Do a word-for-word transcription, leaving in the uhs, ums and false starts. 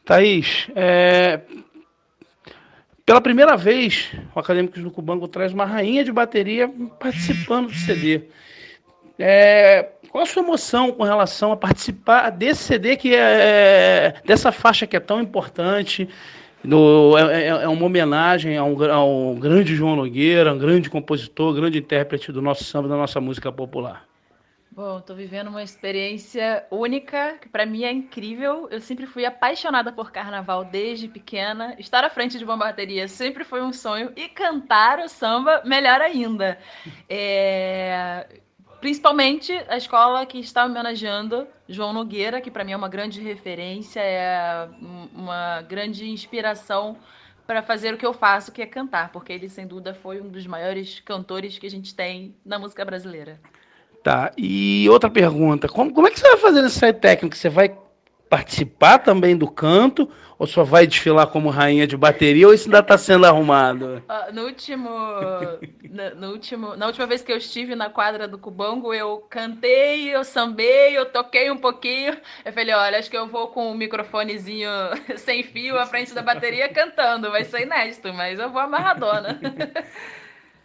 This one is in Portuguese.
Thaís, é, pela primeira vez, o Acadêmicos do Cubango traz uma rainha de bateria participando do C D. É, qual a sua emoção com relação a participar desse C D que é dessa faixa que é tão importante? Do, é, é- é uma homenagem a um, a um grande João Nogueira, um grande compositor, grande intérprete do nosso samba, da nossa música popular. Bom, tô vivendo uma experiência única, que pra mim é incrível. Eu sempre fui apaixonada por carnaval desde pequena. Estar à frente de uma bateria sempre foi um sonho. E cantar o samba, melhor ainda. É, Principalmente a escola que está homenageando João Nogueira, que pra mim é uma grande referência, é um- uma grande inspiração para fazer o que eu faço, que é cantar, porque ele, sem dúvida, foi um dos maiores cantores que a gente tem na música brasileira. Tá, e outra pergunta, como, como é que você vai fazer nesse ensaio técnico? Você vai participar também do canto, ou só vai desfilar como rainha de bateria, ou isso ainda está sendo arrumado? Ah, no último, na, no último, na última vez que eu estive na quadra do Cubango, eu cantei, eu sambei, eu toquei um pouquinho. Eu falei, olha, acho que eu vou com o microfonezinho sem fio à frente da bateria cantando. Vai ser inédito, mas eu vou amarradona.